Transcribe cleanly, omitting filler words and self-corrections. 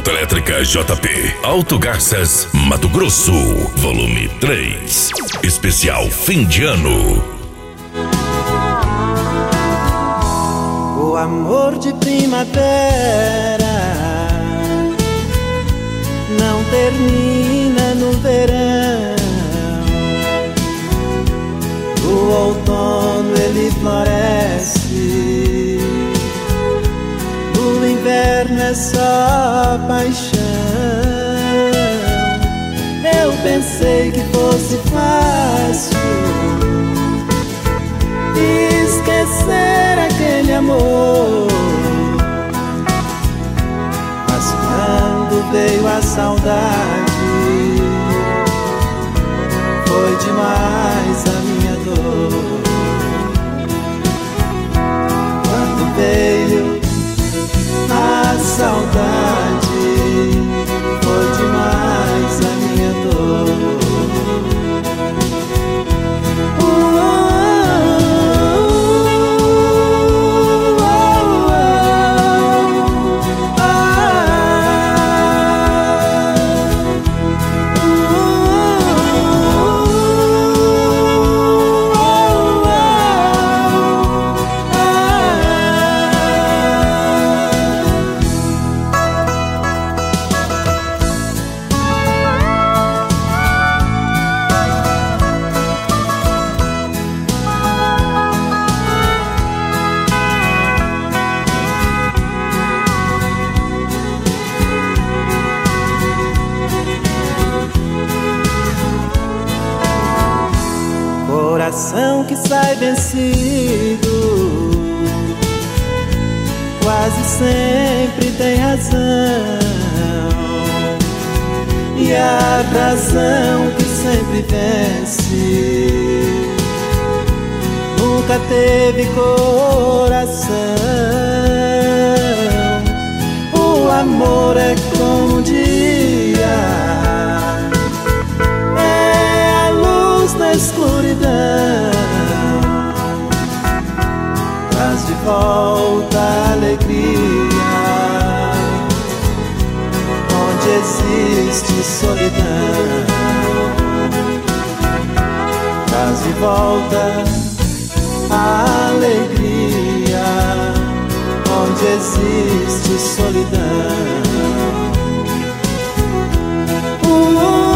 Autoelétrica JP, Auto Garças, Mato Grosso, volume 3. Especial fim de ano. O amor de primavera não termina no verão. O outono ele floresce, o inverno é só paixão. Eu pensei que fosse fácil esquecer aquele amor, mas quando veio a saudade, foi demais a minha dor. Quando veio a saudade, foi demais a minha dor. Coração que sai vencido quase sempre tem razão, e a razão que sempre vence nunca teve coração. O amor é como um dia, é a luz na escuridão, traz de volta a alegria onde existe solidão, traz de volta a alegria onde existe solidão.